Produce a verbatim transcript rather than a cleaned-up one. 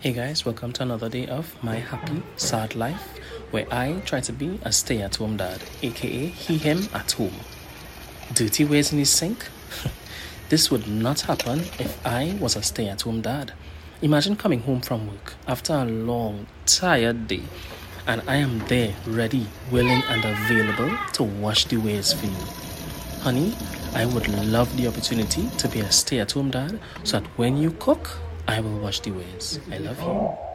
Hey guys, welcome to another day of My Happy Sad Life, where I try to be a stay-at-home dad, aka he, him at home. Dirty ways in his sink? This would not happen if I was a stay-at-home dad. Imagine coming home from work after a long, tired day, and I am there, ready, willing, and available to wash the ways for you. Honey, I would love the opportunity to be a stay-at-home dad so that when you cook, I will wash the ways. I love you.